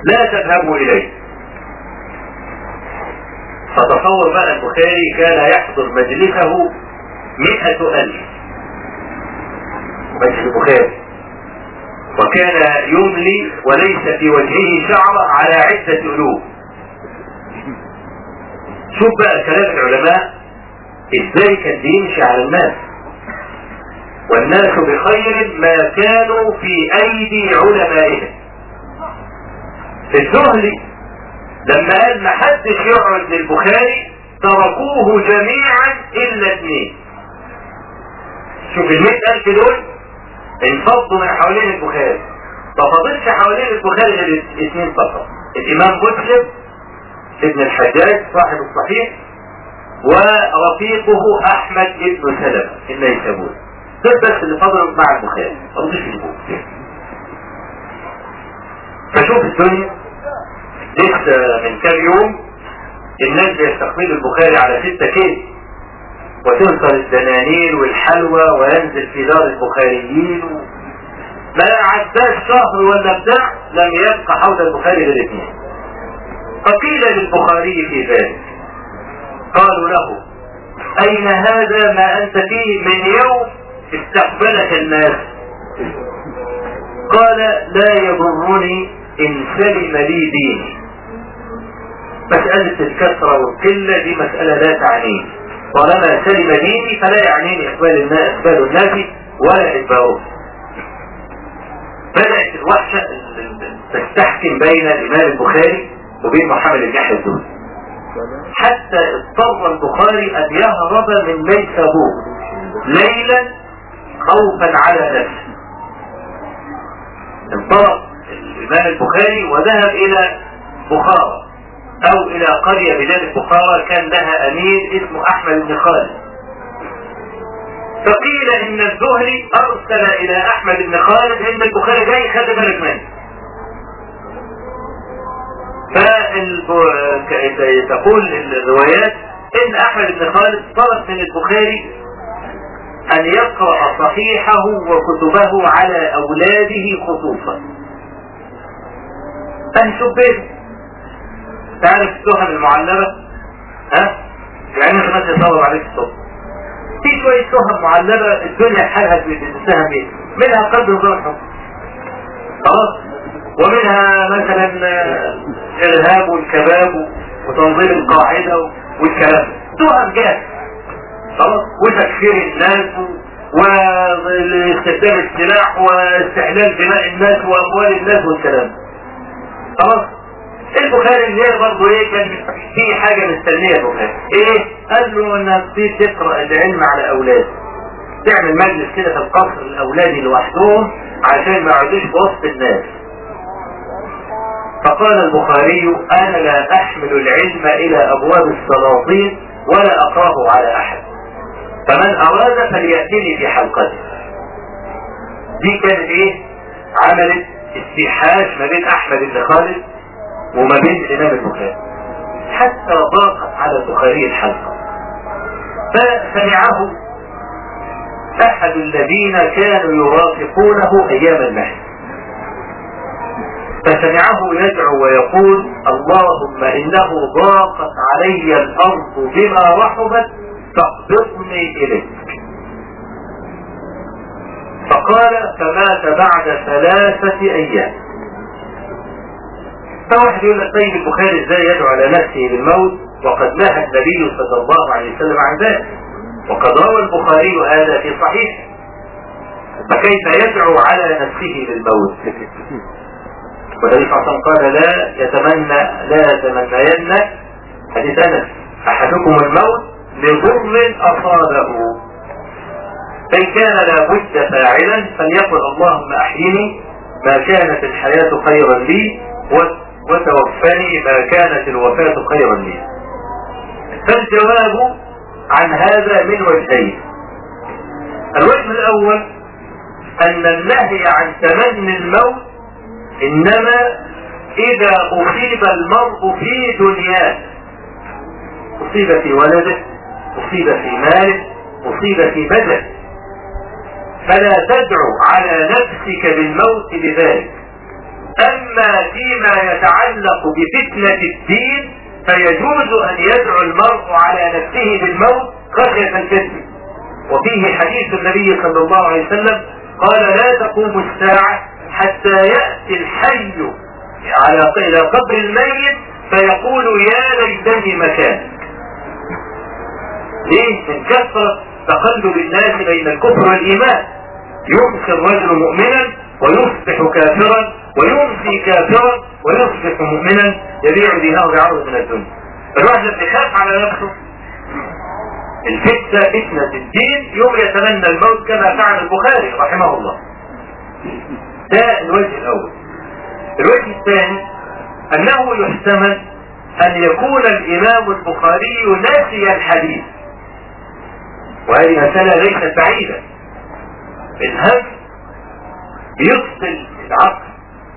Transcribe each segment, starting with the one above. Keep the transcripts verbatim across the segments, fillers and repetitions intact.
لا تذهبوا إليه. فتصور بقى البخاري كان يحضر مجلسه مئة ألف، مجلس البخاري، وكان يملي وليس في وجهه شعر على عدة ألوف. شوف بقى كلام العلماء ازاي كان بيمشي على الناس، والناس بخير ما كانوا في ايدي علمائهم. الزهري لما قال ما حدش يقعد للبخاري تركوه جميعا الا اثنين. شوف المئة الف دول انفضوا من حوالين البخاري، ما فضلش حوالين البخاري غير اثنين فقط، الامام مسلم ابن الحجاج صاحب الصحيح ورفيقه احمد ابن سلمة النيسابوري. دول بس اللي فضلوا مع البخاري، ما رضوش يجيبوه. فشوف الدنيا لسه من كام يوم الناس بيستقبلوا البخاري على ستة كيلو، وتنصر الدنانير والحلوى وينزل في دار البخاريين، ما عداش شهر ولا بتاع لم يبقى حول البخاري غير اثنين. فقيل للبخاري في ذلك، قالوا له اين هذا ما انت فيه من يوم استقبلك الناس؟ قال لا يضرني ان سلم لي ديني. مسألة الكثرة والقلة دي مسألة لا تعنيني، طالما سلم ديني فلا يعنيني اقبال الناس اقبال الناس ولا ادبارهم. بدأت الوحشة تستحكم بين الامام البخاري وبين محمد بن يحيى الزهري، حتى اضطر البخاري ان يهرب من نيسابور ليلا خوفا على نفسه. انطلق الامام البخاري وذهب الى بخارى او الى قرية بلاد بخارى كان لها امير اسمه احمد بن خالد. فقيل ان الزهري ارسل الى احمد بن خالد ان البخاري جاي خد بالك منه. فتقول الروايات ان احمد بن خالد طلب من البخاري ان يقرأ صحيحه وكتبه على اولاده خصوصا. فنشبه تعرف التهم المعلبة، ها يعني انت مثلا يصور عليك الصبح في شوية تهم معلبة الدنيا حالها بتتهم ايه، منها قلب نظام الحكم خلاص، ومنها مثلا الارهاب والكباب وتنظيم القاعدة والكلام، تهم جاهز خلاص، وتكفير الناس واستخدام السلاح واستحلال دماء الناس واموال الناس والكلام خلاص. البخاري اللي هي برضه ايه كان في حاجة مستنية البخاري ايه؟ قال له انك تقرأ العلم على اولاد، تعمل مجلس كده في القصر الاولادي لوحدهم عشان ما يقعدوش في وسط الناس. فقال البخاري انا لا احمل العلم الى ابواب السلاطين ولا اقراه على احد، فمن اراد فليأتني في حلقته. دي كانت ايه؟ عملت استيحاش ما بين احمد بن خالد وما بين الامام البخاري حتى ضاقت على البخاري الحلقة. فسمعه احد الذين كانوا يرافقونه ايام المهد، فسمعه يدعو ويقول اللهم انه ضاقت علي الارض بما رحبت فاقبضني اليك. فقال فمات بعد ثلاثة ايام. فواحد يقول لك طيب البخاري ازاي يدعو على نفسه بالموت وقد نهى النبي صلى الله عليه وسلم عن ذلك، وقد روى البخاري هذا في صحيح، فكيف يدعو على نفسه بالموت؟ والنبي صلى الله عليه وسلم قال لا يتمنى لا يتمنين حديث انس احدكم الموت لضر اصابه، فان كان لابد فاعلا فليقل اللهم احيني ما كانت الحياة خيرا لي وتوفني ما كانت الوفاة خيرا لي. فالجواب عن هذا من وجهين. الوجه الاول ان النهي عن تمني الموت انما اذا اصيب المرء في دنياه، اصيب في ولده، اصيب في ماله، اصيب في بدنه، فلا تدعو على نفسك بالموت بذلك. اما فيما يتعلق بفتنة الدين فيجوز ان يدعو المرء على نفسه بالموت خشية الفتنة. وفيه حديث النبي صلى الله عليه وسلم قال لا تقوم الساعة حتى يأتي الحي على إلى قبر الميت فيقول يا ليتني مكانك. ليه؟ من كثرة تقلب الناس بين الكفر والإيمان، يمسي الرجل مؤمنا ويصبح كافرا ويمسي كافرا ويصبح مؤمنا يبيع دينه بعرض من الدنيا. فالواحد لما يخاف على نفسه الفتنة فتنة الدين يوم يتمنى الموت كما فعل البخاري رحمه الله. ده الوجه الأول. الوجه الثاني أنه يحتمل أن يكون الإمام البخاري ناسي الحديث، وهذه مسألة ليست بعيدة. الهم بيفصل العقل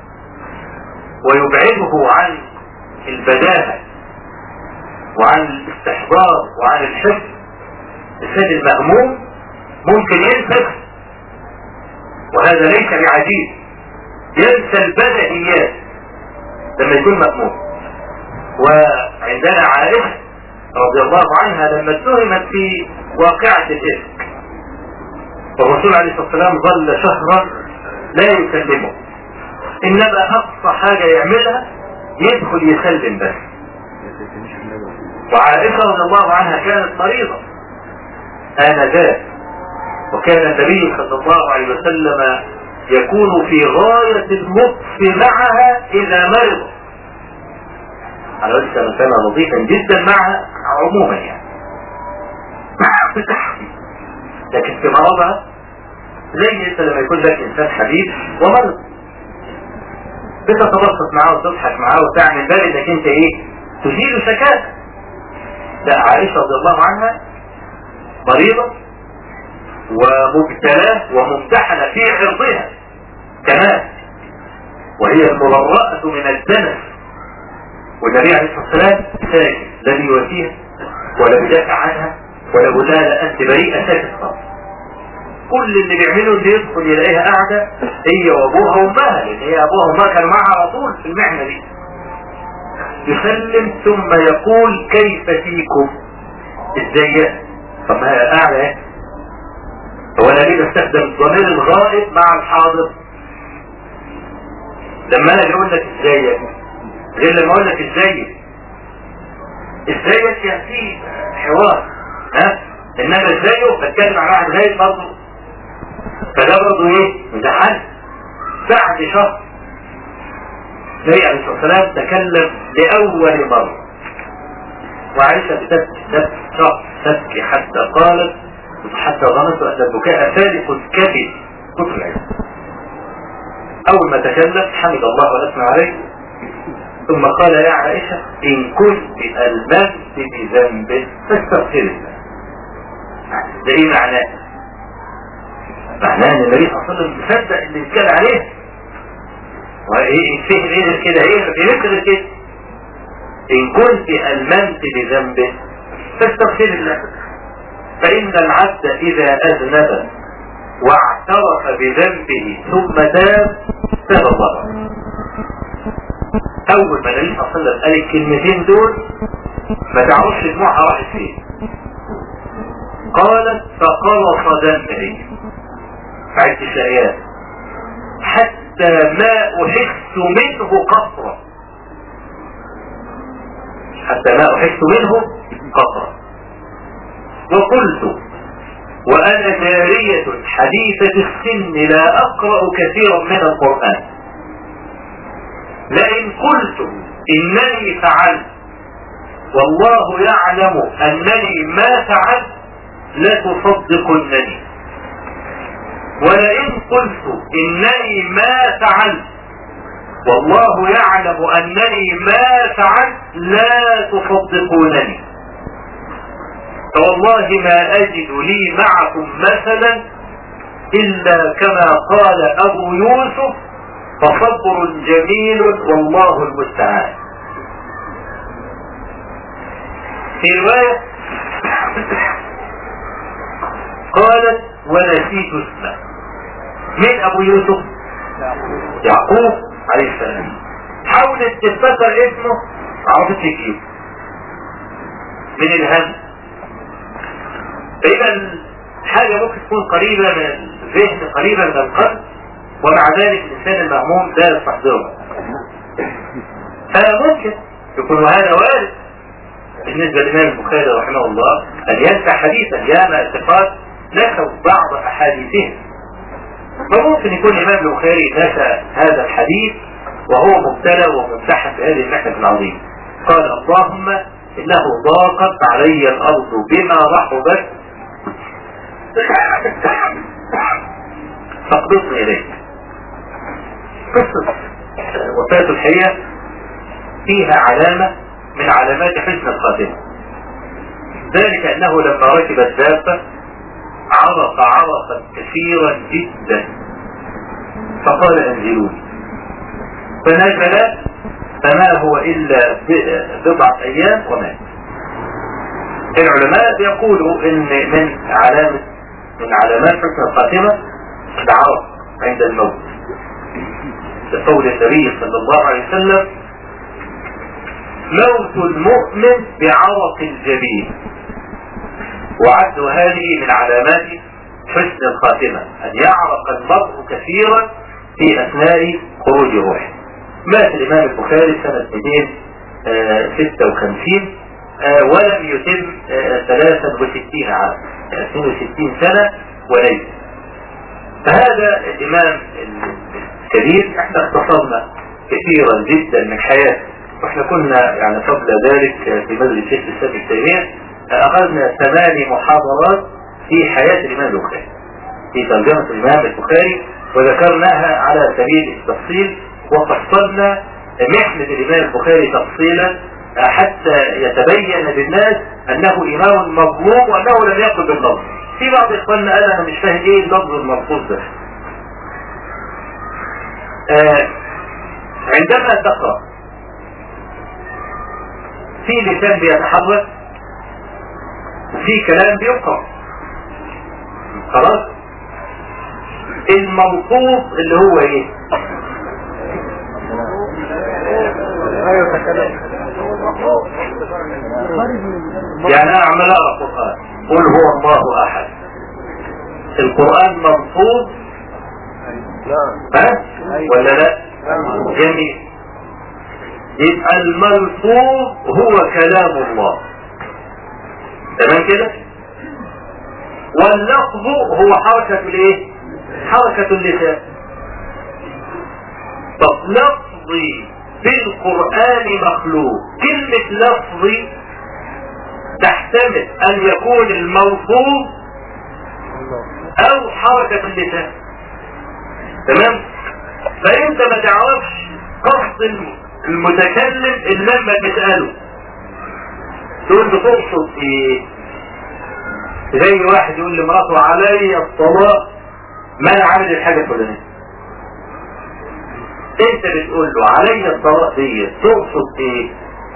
ويبعده عن البداهة وعن الاستحضار وعن الحفظ. الإنسان المهموم ممكن ينسى، وهذا ليس بعجيب، ينسى البدهيات لما يكون مهموم. وعندنا عائشة رضي الله عنها لما اتهمت في واقعة الإفك، والرسول عليه الصلاة والسلام ظل شهرا لا يكلمه، إنما أقصى حاجة يعملها يدخل يسلم بس. وعائشة رضي الله عنها كانت مريضة آنذاك، وكان النبي صلى الله عليه وسلم يكون في غاية اللطف معها إذا مرض، على وجه كان لطيفا جدا معها عموما يعني. لكن في مرضها زي انت لما يكون لك انسان حبيب ومرض بتتبسط معاه وتضحك معاه وتعمل بالك انك انت ايه تزيل شكاك. لا، عائشة رضي الله عنها مريضة ومبتلاه وممتحنة في عرضها كمان، وهي المبرأة من الدنس، والنبي عليه الصلاة والسلام ساكت، لا بيواسيها ولا بيدافع عنها ولا بيقول لها لا انت بريئة، ساكت خالص. كل اللي بيعمله اللي يدخل يلاقيها قاعدة هي وابوها وامها، لان هي ابوها وامها كانوا معها على طول في المحنة دي. يسلم ثم يقول كيف فيكم، ازاي؟ طب ما هي قاعدة ايه؟ هو انا ليه بستخدم الضمير الغائب مع الحاضر؟ لما انا اقول لك ازاي غير لما اقول لك ازاي ازاي يعني في حوار، ها؟ انما ازايه بتكلم عن واحد غايب برضه، فده برضه ايه؟ مزحل. بعد شهر النبي عليه الصلاه والسلام تكلم لاول مره، وعائشه بتبكي تبكي شهر تبكي حتى قالت حتى ظننت ان البكاء فالق الكبد تطلع. اول ما تكلم حمد الله واثنى عليه، ثم قال يا عائشه ان كنت الممت بذنب فاستغفر الله. ده ايه معناه؟ معناه ان النبي صلى الله عليه وسلم مصدق اللي اتكلم عليه، وايه فهم ايه كده؟ ايه بيذكر كده ان كنت الممت بذنب فاستغفر الله، فان العبد اذا اذنب واعترف بذنبه ثم تاب تاب الله عليه. اول ما النبي صلى الله عليه وسلم قال الكلمتين دول ما تعرفش دموعها راحت فين. قالت فقرص دمعي عدت الآيات حتى ما أحس منه قطرة، حتى ما أحس منه قطرة. وقلت وأنا جارية حديثة السن لا أقرأ كثيرا من القرآن، لئن قلت إنني فعلت والله يعلم أنني ما فعلت لا تصدقنني، ولئن قلت إنني ما فعلت والله يعلم أنني ما فعلت لا تصدقونني، فوالله ما أجد لي معكم مثلا إلا كما قال أبو يوسف فصبر جميل والله المستعان. في رواية قالت ونسيت اسمه. من ابو يوسف؟ يعقوب عليه السلام. حاولت تفتكر اسمه عرفتش تجيبه من الهم. فإذا حاجة ممكن تكون قريبة من الذهن، قريبة من القلب، ومع ذلك الإنسان المهموم لا يستحضرها. فممكن يكون هذا وارد بالنسبة للإمام البخاري رحمه الله أن ينسى حديثا، ياما اعتقاد نسوا بعض أحاديثه. فممكن يكون الإمام البخاري نسى هذا الحديث وهو مبتلى وممتحن في هذه المحنة العظيمة. قال اللهم إنه ضاقت علي الأرض بما رحبت فاقبضني إليك. قصة وفاة الحقيقة فيها علامة من علامات حسن الخاتمة، ذلك أنه لما ركب الدابة عرق عرقا كثيرا جدا فقال انزلوني، فنزل فما هو إلا بضعة أيام ومات. العلماء يقولوا إن من علامة من علامات حسن الخاتمة العرق عند الموت، لقول النبي صلى الله عليه وسلم موت المؤمن بعرق الجبين، وعدوا هذه من علامات حسن الخاتمة أن يعرق المرء كثيرا في أثناء خروج روحه. مات الإمام البخاري سنة مئتين وستة وخمسين ولم يتم ثلاثة وستين عام، اثنين وستين سنة وليلة. فهذا الإمام الكبير احنا اختصرنا كثيرا جدا من حياته، واحنا كنا يعني قبل ذلك في مجلس الشيخ الإسلام ابن تيمية أخذنا ثماني محاضرات في حياة الإمام البخاري، في ترجمة الإمام البخاري، وذكرناها على سبيل التفصيل وفصلنا محنة الإمام البخاري تفصيلا حتى يتبين للناس أنه إمام مظلوم وأنه لم يقل باللفظ. في بعض إخواننا قال أنا مش فاهم إيه اللفظ الملفوظ ده. آه عندما تقرأ في لسان بيتحرك وفي كلام بيقرأ، خلاص الملفوظ اللي هو ايه؟ يعني انا عمال اقرا القرآن قل هو الله احد، القرآن ملفوظ ها ولا لا؟ جميل. يبقى الملفوظ هو كلام الله، تمام كده؟ واللفظ هو حركة الايه؟ حركة اللسان. طب لفظي في القرآن مخلوق، كلمة لفظي تحتمل ان يكون الملفوظ او حركة اللسان، تمام؟ فانت ما تعرفش قصد المتكلم الا لما تسأله، تقول له تقصد ايه؟ زي واحد يقول لمراته علي الطلاق ما انا عامل الحاجة الفلانية، انت بتقول له علي الطلاق دي تقصد ايه؟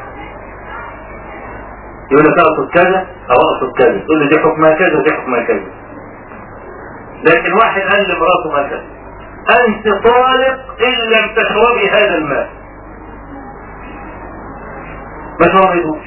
يقول لك اقصد كذا او اقصد كذا، تقول له دي حكمها كذا ودي حكمها كذا. لكن واحد قال لمراته مثلا انت طالق ان لم تشربي هذا الماء، ما شربتوش،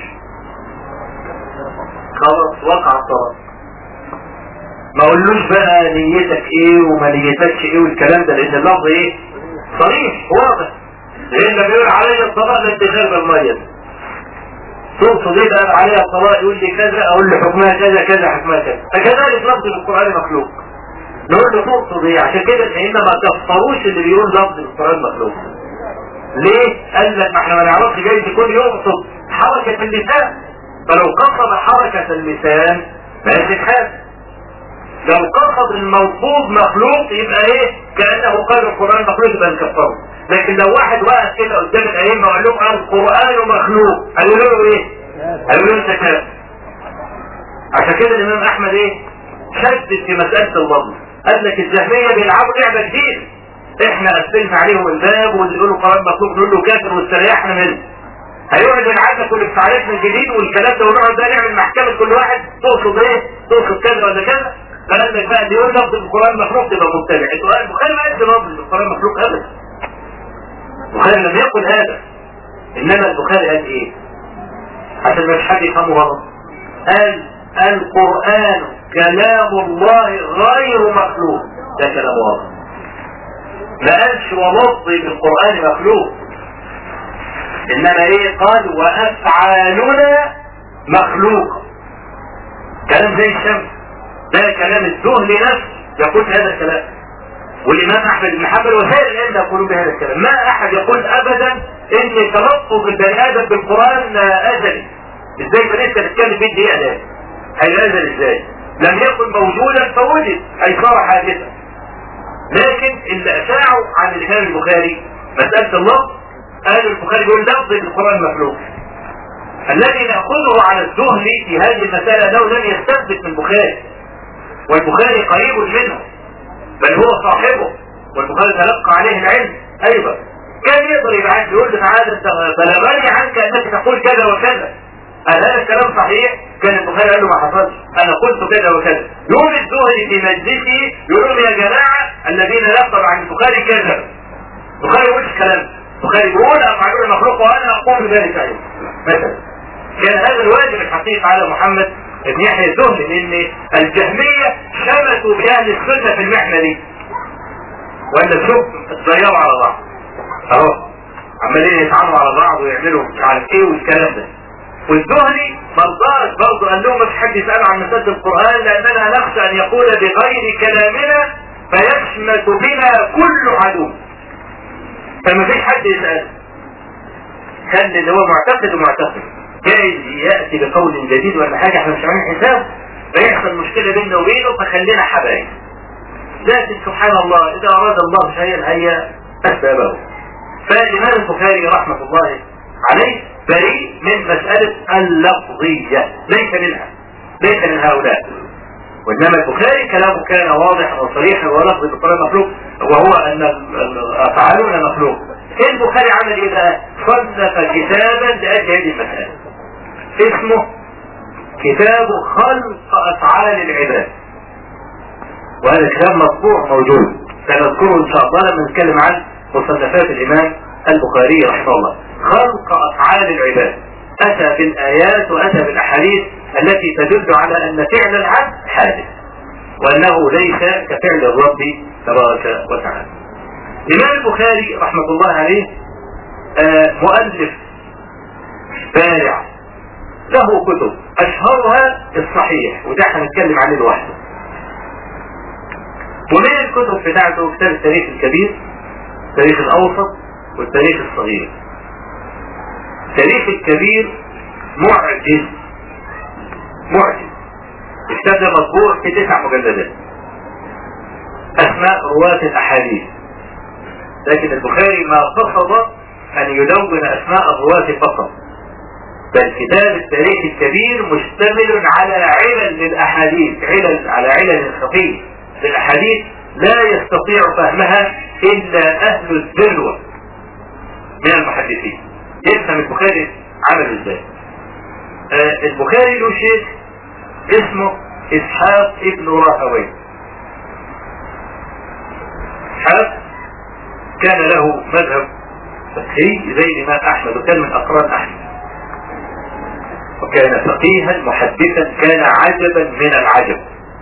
خلاص وقع الطلاق. ما اقولوش بقى نيتك ايه وما نيتكش ايه والكلام ده، لان اللفظ ايه؟ صريح واضح. لان لما يقول علي الطلاق ده انت شارب الميه، تقصد ايه بقى عليها الطلاق؟ يقول لي كذا اقول له حكمها كذا كذا حكمها كذا. فكذلك لفظ القرآن مخلوق، نقول له تقصد ايه؟ عشان كده احنا ما تفطروش اللي بيقول لفظ القرآن مخلوق. ليه؟ قال لك ما احنا ما نعرفش جايز يكون يقصد حركة اللسان، فلو قصد حركة اللسان ما يتحاسب. لو قصد الملفوظ مخلوق يبقى ايه؟ كأنه قال القرآن مخلوق يبقى نكفره. لكن لو واحد واقف كده قدام الأئمة وقال لهم القرآن مخلوق، قالوا له ايه؟ قالوا له انت كافر. عشان كده الإمام أحمد ايه؟ شدد في مسألة اللفظ، قال لك الجهمية بيلعبوا لعبة جديدة، احنا قفلنا عليهم الباب واللي يقولوا القرآن مخلوق نقول له كافر واستريحنا منه. هيقعد ينعكس والافتعالات من جديد والكلام ده، ونقعد بقى نعمل محكمة كل واحد تقصد ايه؟ تقصد كذا ولا كذا؟ فقال لك بقى اللي يقول لفظ القرآن مخلوق يبقى مبتدع. القرآن البخاري ما يدري لفظ القرآن مخلوق ابدا. البخاري لم يقل هذا، انما البخاري قال ايه عشان ما حد يفهمه غلط؟ قال القرآن كلام الله غير مخلوق. ده كلام واضح، ما قالش ولفظي بالقرآن مخلوق، انما ايه قال وافعالنا مخلوقة. كلام زي الشمس، ده كلام الذهل نفسه يقول هذا الكلام، والامام احمد بن حنبل وسائر الائمه يقولون بهذا الكلام. ما احد يقول ابدا ان تلفظ البني ادم بالقران ازلي. ازاي بنيت تتكلم في الدقيقه ده؟ هينزل ازاي؟ لم يكن موجودا فوجد، اي صار حادثا. لكن اللي اشاعوا عن الامام البخاري مساله اللفظ، قال البخاري يقول لفظ القران مخلوق. الذي ناخذه على الذهل في هذه المساله انه لم يستثبت من البخاري، والبخاري قريب منه بل هو صاحبه، والبخاري تلقى عليه العلم ايضا. كان يقدر يبعث يقول له تعالى بلغني عنك انك تقول كذا وكذا، هل هذا الكلام صحيح؟ كان البخاري قال له ما حصلش، انا قلت كذا وكذا. يوم الزهري في مجلسه يقول لهم يا جماعه الذين نقلوا عن البخاري كذا. البخاري يقول الكلام، البخاري يقول افعلون مخلوق وانا اقوم بذلك ايضا. مثلا كان هذا الواجب الحقيقي على محمد بن يحيى الزهري، لان الجهميه شمتوا باهل السنه في المحنه دي، وان شوف اتغيروا على بعض اهو، عمالين يتعاملوا على بعض ويعملوا مش عارف ايه والكلام ده. والزهري مرضاش برضه قال لهم مش حد يسأل عن مسألة القرآن لأننا نخشى أن يقول بغير كلامنا فيشمت بنا كل عدو، فما فيش حد يسأل. خلي اللي هو معتقد ومعتقد جايز يأتي بقول جديد ولا حاجة احنا مش عاملين حساب فيحصل مشكلة بيننا وبينه فخلينا حبايب. لكن سبحان الله إذا أراد الله شيئا هيا أسبابه. فالإمام البخاري رحمة الله عليه بريء من مسألة اللفظية، ليس منها، ليس من هؤلاء. وإنما البخاري كلامه كان واضحا وصريحا ولفظ القرآن مخلوق، وهو أن أفعالنا مخلوق. البخاري عمل إيه بقى؟ صنف كتابا لأجل هذه المسألة اسمه كتاب خلق أفعال العباد، وهذا الكتاب مطبوع موجود، سنذكره إن شاء الله لما نتكلم عن مصنفات الإمام البخاري رحمه الله. خلق أفعال العباد، أتى بالآيات وأتى بالأحاديث التي تدل على أن فعل العبد حادث وأنه ليس كفعل الرب تبارك وتعالى. الإمام البخاري رحمة الله عليه آه مؤلف بارع، له كتب أشهرها الصحيح وده هنتكلم عنه لوحده. ومن الكتب بتاعته كتاب التاريخ الكبير، التاريخ الأوسط، والتاريخ الصغير. التاريخ الكبير معجز معجز، الكتاب ده مطبوع في تسع مجلدات، أسماء رواة الأحاديث، لكن البخاري ما قصد أن يدون أسماء الرواة فقط، بل كتاب التاريخ الكبير مشتمل على علل للأحاديث، علل على علل خفية للأحاديث لا يستطيع فهمها إلا أهل الذروة من المحدثين. يفهم البخاري عمل ازاي. آه البخاري له شيخ اسمه اسحاق ابن راهويه. اسحاق كان له مذهب فقهي زي الامام احمد، وكان من اقران احمد، وكان فقيها محدثا، كان عجبا من العجب.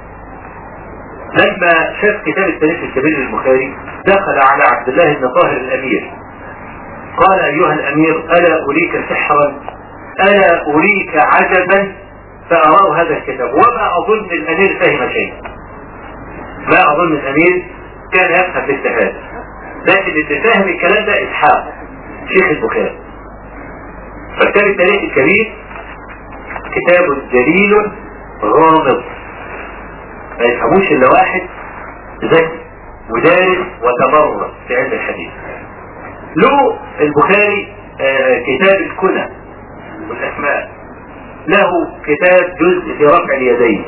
لما شاف كتاب التاريخ الكبير للبخاري دخل على عبد الله بن طاهر الامير قال ايها الامير الا اريك سحرا، الا اريك عجبا، فاراه هذا الكتاب. وما اظن الامير فهم شيء، ما اظن الامير كان يفهم باجتهاد، لكن اللي فاهم الكلام ده اسحاق شيخ البخاري. فكتاب التاريخ الكبير كتاب جليل غامض ما يفهموش الا واحد ذكي ودارس وتمرس في علم الحديث. له البخاري آه كتاب الكنى والاسماء، له كتاب جزء في رفع اليدين،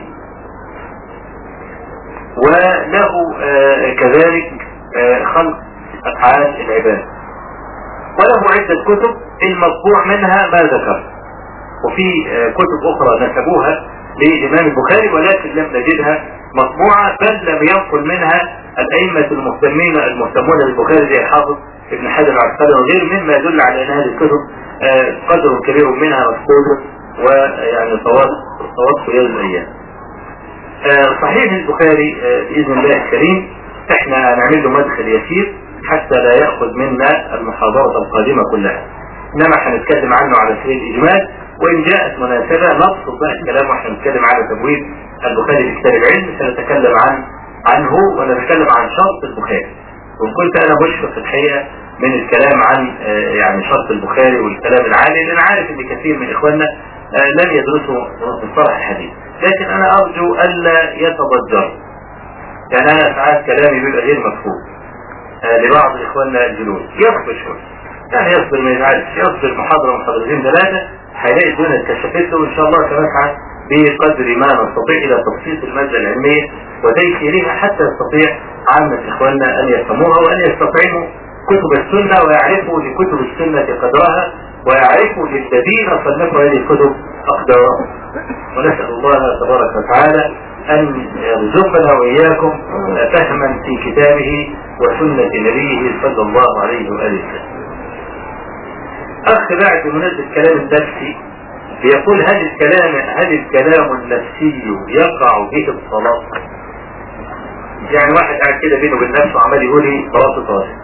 وله آه كذلك آه خلق افعال العباد، وله عدة كتب المطبوع منها ما ذكر، وفي آه كتب اخرى نسبوها للامام البخاري ولكن لم نجدها مطبوعة، بل لم ينقل منها الائمة المهتمين المهتمون بالبخاري زي حافظ ابن حجر العسقلاني وغيره مما يدل على ان هذه الكتب قدر كبير منها مفقود ويعني صواب صواب خيال الايام. صحيح البخاري باذن الله الكريم احنا هنعمل له مدخل يسير حتى لا ياخذ منا المحاضره القادمه كلها، انما هنتكلم عنه على سبيل الاجمال، وان جاءت مناسبه نبسط بقى الكلام واحنا نتكلم على تبويب البخاري في كتاب العلم سنتكلم عن عنه ونتكلم عن شرط البخاري. وكنت انا مشفق الحقيقه من الكلام عن يعني شرط البخاري والكلام العالي، لان عارف ان كثير من اخواننا لم يدرسوا مصطلح الحديث، لكن انا ارجو الا يتضجر. يعني انا ساعات كلامي بيبقى غير مفهوم لبعض اخواننا الجلوس، يصبر شويه يعني يصبر ما يزعلش، يصبر محاضره محاضرتين ثلاثه هيلاقي الدنيا اتكشفت له وان شاء الله سنسعى بقدر ما نستطيع الى تبسيط الماده العلميه وتيسيرها حتى يستطيع عامه اخواننا ان يفهموها وان يستطيعوا كتب السنه ويعرفوا لكتب السنه قدرها ويعرفوا للذين صنفوا هذه الكتب اقدارهم. ونسال الله تبارك وتعالى ان يرزقنا واياكم فهما في كتابه وسنه نبيه صلى الله عليه واله وسلم. اخ بعد بمناسبه كلام النفسي يقول هل الكلام هل الكلام النفسي يقع به الصلاه؟ يعني واحد قاعد كده بينه وبين نفسه عمال يقول لي صلاته طارئ.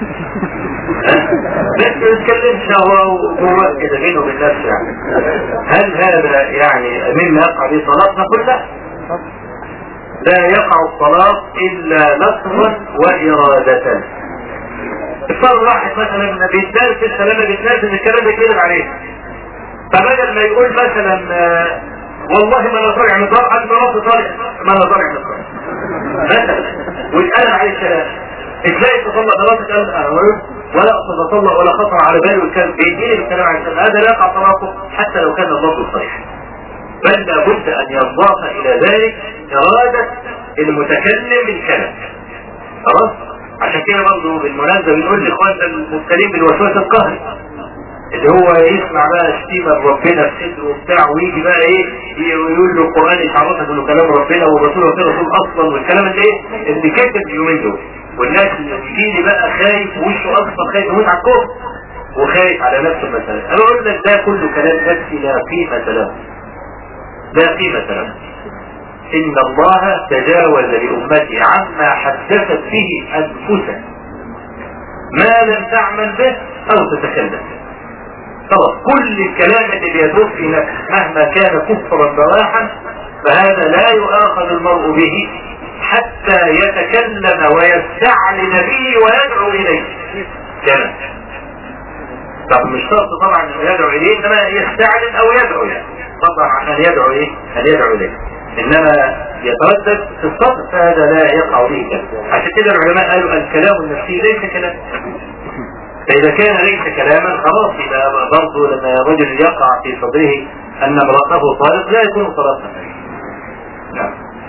بس ما يتكلمش هو جوه كده بينه وبين نفسه، يعني هل هذا يعني مما يقع به صلاتنا كلها؟ لا يقع الصلاة الا لفظا وارادة. الفرد واحد مثلا بيتدرس لما بيتنازل الكلام بيتكلم عليه، فبدل ما يقول مثلا والله ما انا طالع من الدار قد مرات طالع ما انا طالع من الدار مثلا ويتقال عليه الكلام، ازاي تطلع دراسة قال انا ولا اقصد اطلع ولا خطر على بالي والكلام بيديني الكلام عن الكلام، هذا لا يقع طلاقه حتى لو كان اللفظ صحيح، بل لابد ان يضاف الى ذلك ارادة المتكلم الكلام. خلاص؟ عشان كده برضه بالمناسبة بنقول لاخواننا المبتلين بالوسواس القهري اللي هو يسمع بقى شتيمة ربنا في صدره وبتاع ويجي بقى ايه يقول له القرآن يتعرفك انه كلام ربنا والرسول وكده رسول اصلا والكلام اللي ايه اللي كتب اليومين دول، والناس اللي بيجي بقى خايف وشه اصلا خايف يموت على الكفر وخايف على نفسه مثلا. انا اقول لك ده كله كلام نفسي لا قيمة له، لا قيمة له. ان الله تجاوز لامتي عما حدثت به انفسها ما لم تعمل به او تتكلم. خلاص كل الكلام اللي بيدور في نفسه مهما كان كفرا بواحا فهذا لا يؤاخذ المرء به حتى يتكلم ويستعلن به ويدعو اليه كمان. طب مش شرط طبعا انه يدعو اليه، انما يستعلن او يدعو يعني طبعا عشان يدعو ايه ان يدعو اليه، انما يتردد في الصدر فهذا لا يقع به كلام. عشان كده العلماء قالوا الكلام النفسي ليس كلام، فإذا كان ليس كلاما خلاص يبقى برضه لما الرجل يقع في صدره أن امرأته طالق لا يكون طلاقا. نعم.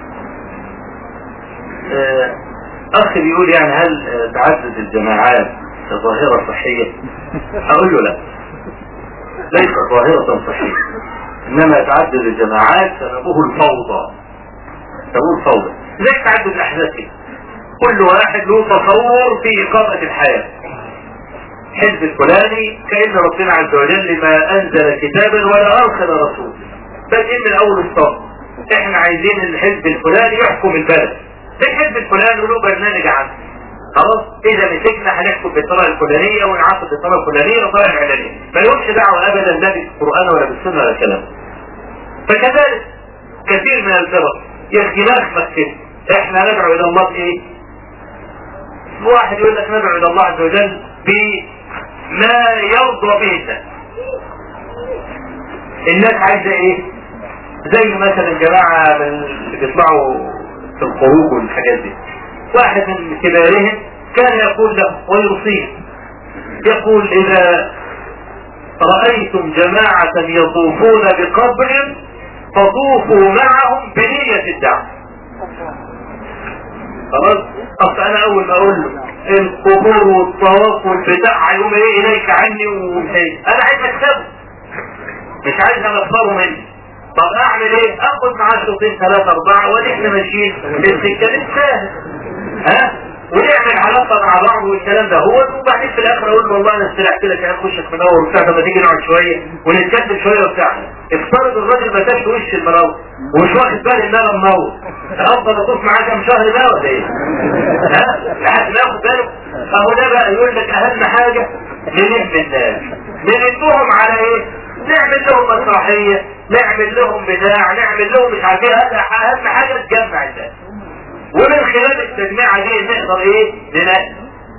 أخ بيقول يعني هل تعدد الجماعات ظاهرة صحية؟ أقول له لا، ليس ظاهرة صحية، إنما تعدد الجماعات سببه الفوضى، سببه الفوضى زي تعدد الأحداث كده، كل واحد له تصور في إقامة الحياة. حزب الفلاني كأن ربنا عز وجل ما أنزل كتابا ولا أرسل رسول، بادئين من أول الصف احنا عايزين الحزب الفلاني يحكم البلد، الحزب الفلاني له برنامج عنه، خلاص إذا مسكنا هنحكم بالطريقة الفلانية ونعاقب بالطريقة الفلانية والطريقة العلانية، ما لهمش دعوة أبدا لا بالقرآن ولا بالسنة ولا الكلام. فكذلك كثير من الفرق يخي نخمس كده احنا ندعو إلى الله إيه؟ واحد يقول لك ندعو إلى الله عز وجل بما يرضى به الناس. الناس عايزة ايه؟ زي مثلا جماعة من اللي بيطلعوا في الخروج والحاجات دي، واحد من كبارهم كان يقول له ويوصيه يقول اذا رأيتم جماعة يطوفون بقبر فطوفوا معهم بنية الدعوة. خلاص؟ اصل انا اول ما اقول له القبور والطواف والبتاع هيقوم ايه اليك عني ومشي، انا عايز اكسبه مش عايز اغفره مني. طب اعمل ايه؟ اخد معاه شوطين ثلاثة اربعة ودي احنا ماشيين بالسكة للساهل. ها؟ ونعمل علاقه مع بعض والكلام ده هو، وبعدين في الاخر اقول والله انا استريحت لك انا اخشك منور وبتاع، طب ما تيجي نقعد شويه ونتكلم شويه وبتاع. افترض الراجل ما كانش وش المنور ومش واخد بالي ان انا منور، افضل اطوف معاه كام شهر بقى ولا ايه؟ ها؟ لحد ما ياخد باله. فهو ده بقى يقول لك اهم حاجه نلم الناس، نلمهم على ايه؟ نعمل لهم مسرحيه، نعمل لهم بتاع، نعمل لهم مش عارف ايه. اهم حاجه تجمع الناس، ومن خلال التجميعة دي نقدر ايه؟ نلاقي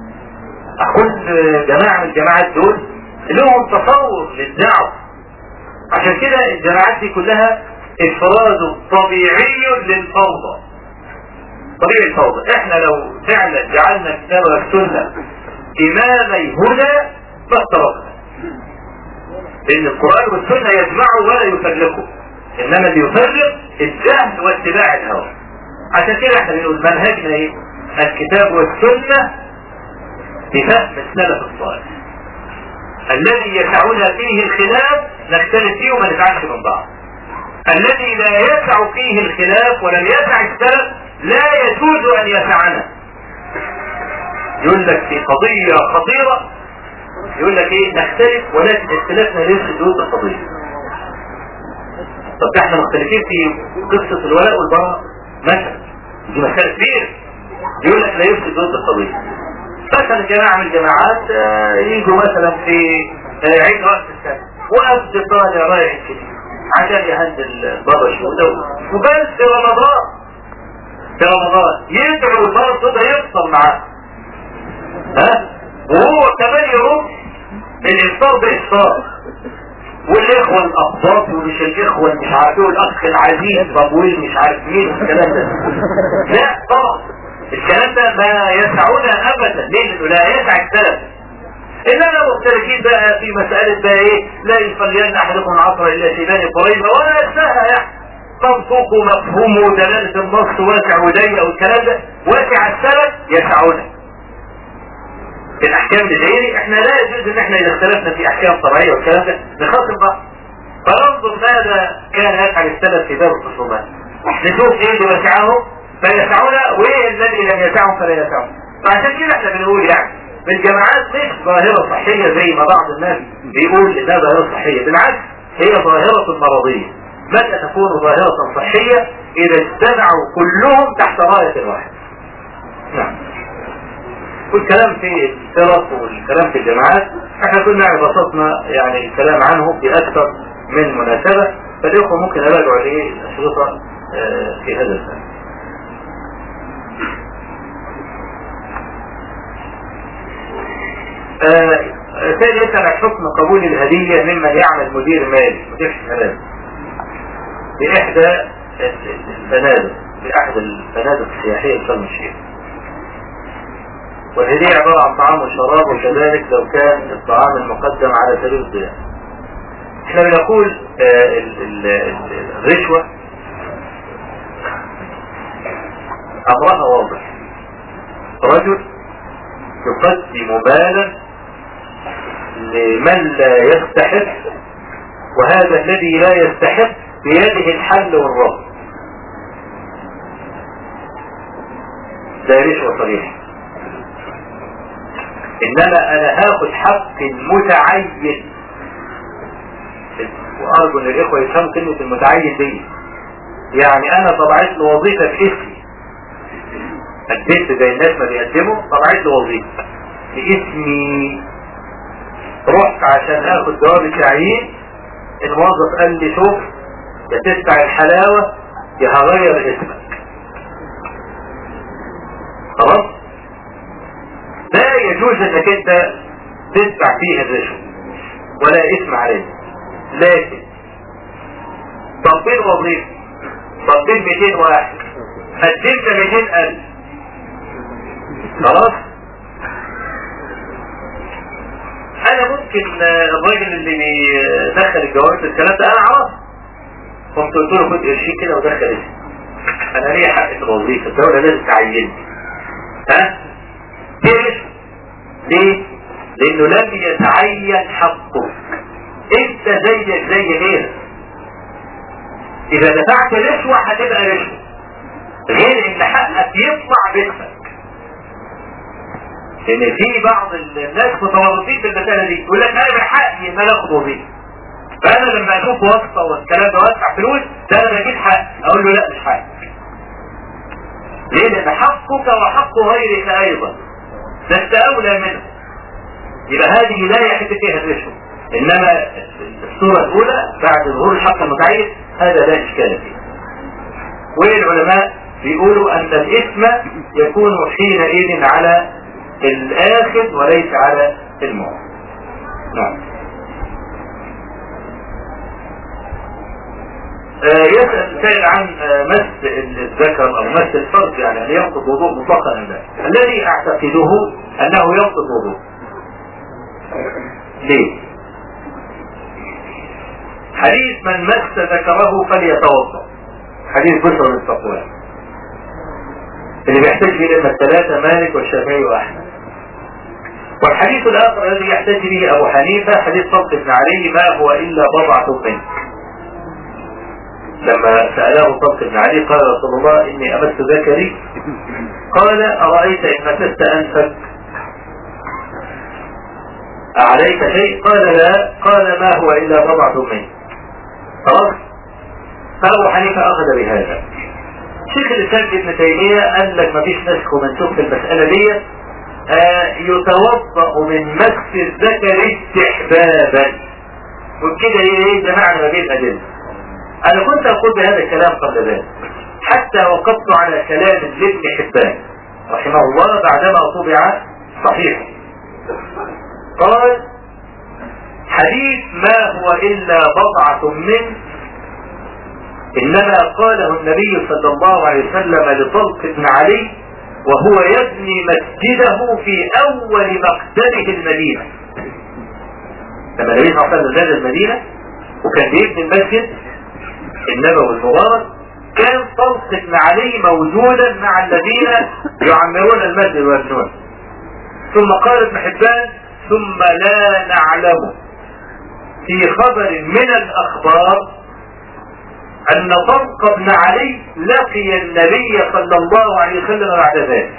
كل جماعة من الجماعات دول لهم تصور للدعوة. عشان كده الجماعات دي كلها افراز طبيعي للفوضى، طبيعي الفوضى. احنا لو فعلا جعلنا الكتاب والسنة امامي هدى ما افترقنا، لان القرآن والسنة يجمعوا ولا يفرقوا، انما اللي يفرق الجهل واتباع الهوى. عشان كده احنا بنقول منهجنا ايه؟ الكتاب والسنة بفهم السلف الصالح الذي يسعنا فيه الخلاف نختلف فيه وما نتعلم من بعض، الذي لا يسع فيه الخلاف ولم يسع السلف لا يجوز ان يسعنا. يقول لك في قضية خطيرة يقول لك ايه؟ نختلف ولكن اختلافنا ليس ضد القضية. طب احنا مختلفين في قصة الولاء والبراء مثلا، دي مسألة كبيرة، يقول لك لا يفسد ضد القضية. مثلا جماعة من الجماعات يجوا مثلا في عيد رأس السنة وأبد طالع رايح الكتير عشان يهندل بابا شهودة، وبس في رمضان في رمضان يدعو البابا ده يفطر معاه، ها؟ وهو كمان يرد الإفطار بإفطار، والاخوة الاقباط ومش الاخوة مش عارفين والاخ العزيز بابويل مش عارف مين والكلام ده. لا طبعا الكلام ده ما يسعنا ابدا، ليه؟ لانه لا يسع السلف. اننا مختلفين بقى في مسألة بقى ايه؟ لا يصلين احدكم العصر الا شيبان قريبا ولا ينساها، يعني منطوق ومفهوم ودلالة النص واسع وضيق والكلام ده. واسع السلف يسعنا في الاحكام الدينية. احنا لا يجوز ان احنا اذا اختلفنا في احكام طبيعية والكلام ده نخاصم بعض، فننظر ماذا كان يفعل السلف في باب الخصومات، نشوف ايه اللي وسعه فيسعنا وايه الذي لم يسعه فلا يسعه. فعشان كده احنا بنقول يعني الجماعات مش ظاهرة صحية زي ما بعض الناس بيقول انها ظاهرة صحية، بالعكس هي ظاهرة مرضية. متى تكون ظاهرة صحية؟ اذا اجتمعوا كلهم تحت راية واحدة. نعم. والكلام في الفرق والكلام في الجماعات احنا كنا بسطنا يعني الكلام عنه بأكثر من مناسبة، فالإخوة ممكن أراجعوا عليه الأشرطة في هذا الفن. ثاني يسأل عن حكم قبول الهدية ممن يعمل مدير مالي مدير حسابات بإحدى الفنادق بأحد الفنادق السياحية في شرم الشيخ، والهدية عبارة عن طعام وشراب، وكذلك لو كان الطعام المقدم على سبيل الضيافة. احنا بنقول آه ال ال ال الرشوة امرها واضح، رجل يقدم مالا لمن لا يستحق، وهذا الذي لا يستحق بيده الحل والرفض، ده رشوة صريحة. انما انا هاخد حق متعين، وارجو ان الاخوة يفهموا كلمة المتعين دي، يعني انا طبعت له وظيفة في اسمي، قدمت زي الناس ما بيقدموا، طبعت له وظيفة في اسمي، رحت عشان اخد جواب التعيين، الموظف قال لي شوف يا تدفع الحلاوة يا هغير اسمك. خلاص؟ لا يجوز انك انت تدفع فيه الرشوة ولا اسم عليه، لكن تطبيق وظيفة، تطبيق مئتين واحد، قدمت مئتين ألف، خلاص؟ انا ممكن الراجل اللي بيدخل الجواب الكلام ده انا اعرف، قمت قلت له خد قرشين كده ودخل اسمي، انا ليه حق في الوظيفة، الدولة لازم تعينني، ها؟ ليش؟ ليه؟ لانه لم يتعين حقه، انت زيك زي غيرك، اذا دفعت رشوة هتبقى رشوة، غير ان حقك يطلع باسمك، لان في بعض الناس متورطين في المساله دي، يقول لك انا من حقي ان انا اخد دي، فانا لما اشوف واسطه والكلام ده وادفع فلوس ده انا بجيب حق، اقول له لا مش حق. ليه؟ لان حقك وحق غيرك ايضا لست اولى منه. يبقى هذه لا يحد فيها الرشوه، انما الصوره الاولى بعد ظهور الحق المتعين هذا لا اشكال فيه. والعلماء بيقولوا ان الاثم يكون حينئذ على الاخذ وليس على المعطي. نعم. آه يسأل سائل عن آه مس الذكر او مس الفرج، يعني هل ينقض وضوء مطلقا ام لا؟ الذي اعتقده انه ينقض وضوء. ليه؟ حديث من مس ذكره فليتوضا، حديث بشر بن صفوان اللي بيحتاج به الائمه الثلاثه مالك والشافعي واحمد. والحديث الاخر الذي يحتاج به ابو حنيفه حديث طلق بن علي ما هو الا بضعه منك. لما سأله طلق بن علي قال رسول الله إني أمست ذكري، قال أرأيت إن مسست أنفك أعليك شيء؟ قال لا. قال ما هو إلا بضعة منك. خلاص. فأبو حنيفة أخذ بهذا. شيخ الإسلام ابن تيمية قال لك ما فيش نسخ ومنسوخ في المسألة دي، آه يتوضأ من مس الذكر استحبابا، وبكده ايه ده معنى ما بين الأدلة. انا كنت اقول بهذا الكلام قبل ذلك حتى وقفت على كلام ابن حبان رحمه الله بعدما طبع صحيح. قال حديث ما هو الا بضعة منه انما قاله النبي صلى الله عليه وسلم لطلق بن علي وهو يبني مسجده في اول مقدمه المدينة. لما النبي صلى الله عليه وسلم نزل المدينة وكان بيبني المسجد النبوي المبارك، كان طلق بن علي موجودا مع الذين يعمرون المسجد ويبنون. ثم قال ابن حبان ثم لا نعلم في خبر من الاخبار ان طلق بن علي لقي النبي صلى الله عليه وسلم بعد ذلك.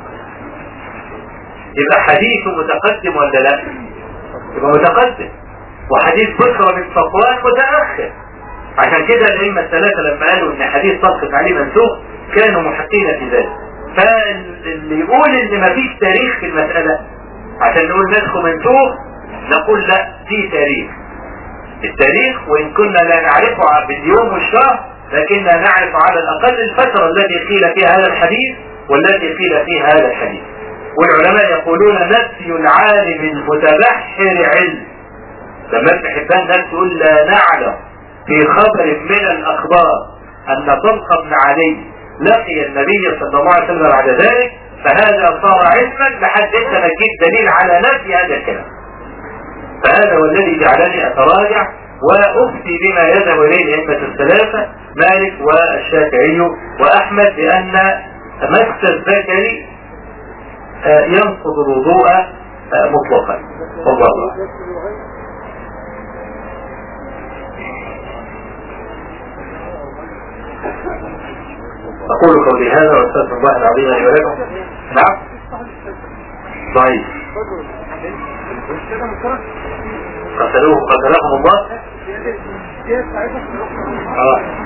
يبقى حديثه متقدم ولا لا؟ يبقى متقدم. وحديث بشر بن صفوان متأخر. عشان كده الأئمة الثلاثة لما قالوا ان حديث طلق بن علي منسوخ كانوا محقين في ذلك. فاللي يقول ان مفيش تاريخ في المسألة عشان نقول نسخ منسوخ، نقول لا، في تاريخ. التاريخ وان كنا لا نعرفه باليوم والشهر لكننا نعرف على الاقل الفترة التي قيل فيها هذا الحديث والتي قيل فيها هذا الحديث. والعلماء يقولون نفي العالم المتبحر علم. لما ابن حبان نفسه يقول لا نعلم في خبر من الاخبار ان طلق بن علي لقي النبي صلى الله عليه وسلم بعد ذلك، فهذا صار علما لحد انت ما تجيب دليل على نفي هذا الكلام. فهذا هو الذي جعلني اتراجع وافتي بما يذهب اليه الائمه الثلاثه مالك والشافعي واحمد بان مس الذكر ينقض الوضوء مطلقا. والله أقول قولي هذا وأستغفر الله العظيم لي ولكم. نعم. ضعيف. قتلوه قتلهم الله. اه